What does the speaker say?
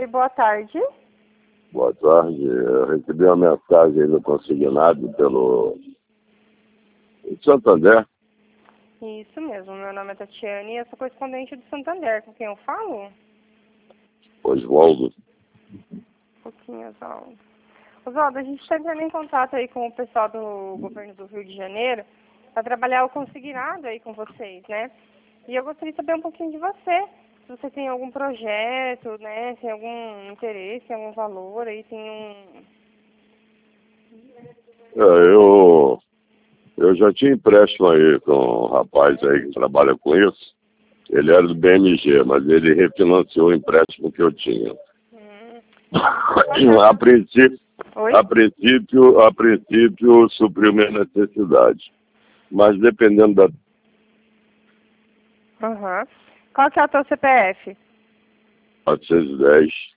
Oi, boa tarde. Boa tarde. Eu recebi uma mensagem aí no consignado pelo Santander. Isso mesmo, meu nome é Tatiane e eu sou correspondente do Santander. Com quem eu falo? Oswaldo. Um pouquinho, Oswaldo. Oswaldo, a gente está entrando em contato aí com o pessoal do governo do Rio de Janeiro para trabalhar o consignado aí com vocês, né? E eu gostaria de saber um pouquinho de você. Se você tem algum projeto, né? Tem algum interesse, algum valor aí, tem um... Eu já tinha empréstimo aí com um rapaz aí que trabalha com isso. Ele era do BMG, mas ele refinanciou o empréstimo que eu tinha. A princípio, Oi? a princípio supriu minha necessidade. Mas dependendo da Aham. Qual que é o teu CPF? 410